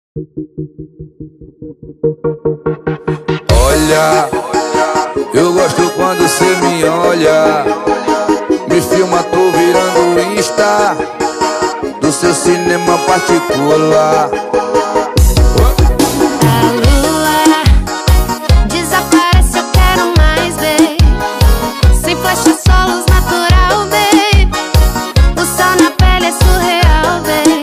Olha, eu gosto quando cê me olha. Me filma, tô virando Insta do seu cinema particular. A lua desaparece, eu quero mais, baby. Sem flash, só luz natural, baby. O sol na pele é surreal, baby.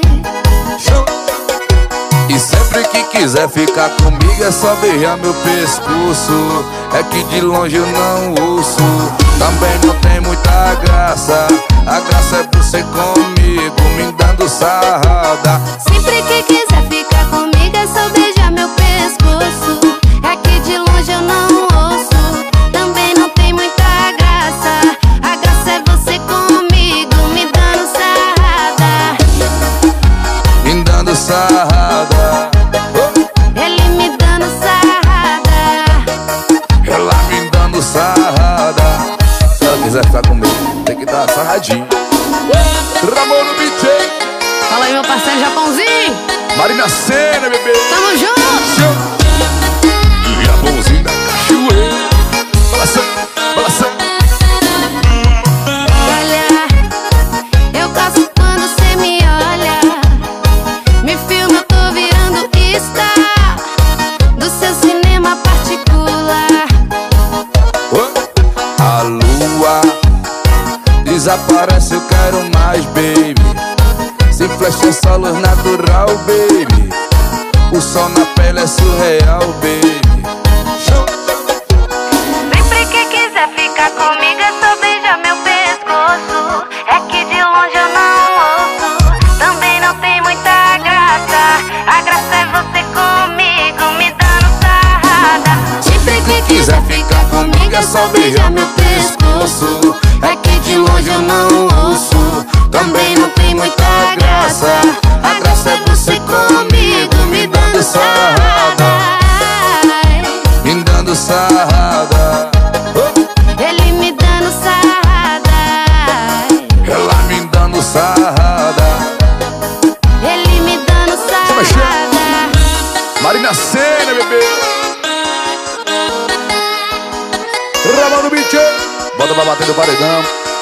E sempre que quiser ficar comigo é só beijar meu pescoço. É que de longe eu não ouço. Também não tem muita graça. A graça é você comigo, me dando sarrada. Sempre que quiser ficar comigo é só beijar meu pescoço. É que de longe eu não ouço. Também não tem muita graça. A graça é você comigo, me dando sarrada. Me dando sarrada. Ele me dando sarrada. Ela me dando sarrada. Se ela quiser ficar comigo, tem que dar sarradinho. Ramon no beat. Fala aí, meu parceiro Japãozinho. Marina Sena, bebê. Tamo junto. Japãozinho da cachoeira. Balançando, balançando. Olha, eu gosto quando cê me olha. Me filma, eu tô virando Insta do seu cinema particular. A lua desaparece, eu quero mais, baby. Se flash é só luz natural, baby. O sol na pele é surreal, baby. Sempre que quiser ficar comigo é só beijar meu pescoço. É que de longe eu não ouço. Também não tem muita graça. A graça é você comigo, me dando sarrada. Sempre que quiser ficar comigo é só beijar meu pescoço. É que de longe eu não ouço. Também não tem muita graça. A graça é você comigo, me dando sarrada. Me dando sarrada. Ele me dando sarrada. Ela me dando sarrada. Ele me dando sarrada. Marina Sena, bebê. Ramon no beat. Bota pra bater no paredão.